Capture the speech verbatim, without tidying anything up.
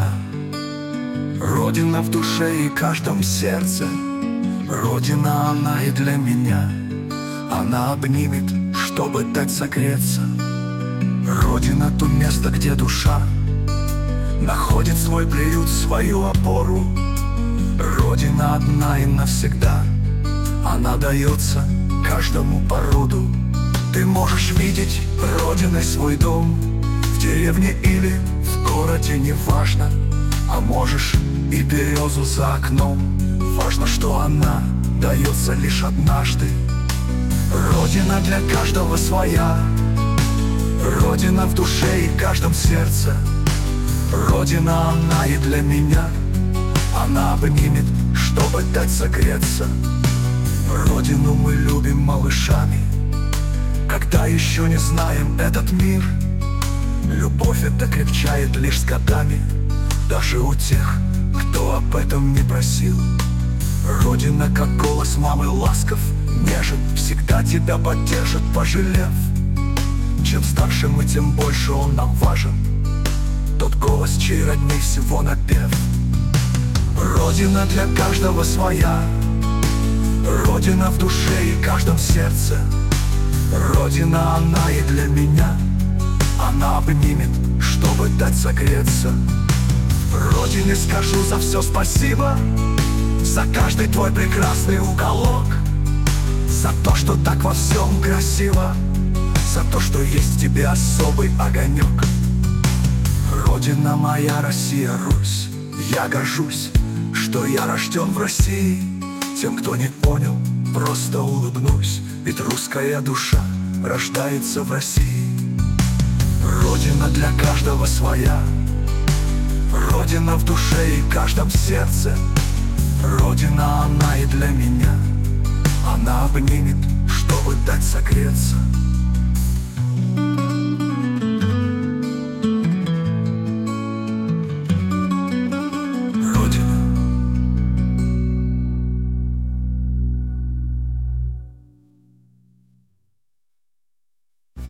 моя, Родина в душе и каждом сердце. Родина она и для меня, она обнимет, чтобы дать согреться. Родина — то место, где душа находит свой приют, свою опору. Родина одна и навсегда, она дается каждому по роду. Ты можешь видеть родиной свой дом в деревне или в городе, неважно. А можешь и березу за окном, важно, что она дается лишь однажды. Родина для каждого своя, Родина в душе и каждом сердце. Родина она и для меня, она обнимет, чтобы дать согреться. Родину мы любим малышами, когда еще не знаем этот мир. Любовь эта крепчает лишь с годами, даже у тех, кто об этом не просил. Родина, как голос мамы, ласков, нежен, всегда тебя поддержит, пожалев. Чем старше мы, тем больше он нам важен, тот голос, чей родней всего напев. Родина для каждого своя, Родина в душе и каждом сердце. Родина она и для меня, она обнимет, чтобы дать согреться. Родине скажу за все спасибо, за каждый твой прекрасный уголок, за то, что так во всем красиво, за то, что есть в тебе особый огонек. Родина моя, Россия, Русь, я горжусь, что я рожден в России. Тем, кто не понял, просто улыбнусь, ведь русская душа рождается в России. Родина для каждого своя, Родина в душе и каждом сердце. Родина она и для меня, она обнимет, чтобы дать согреться.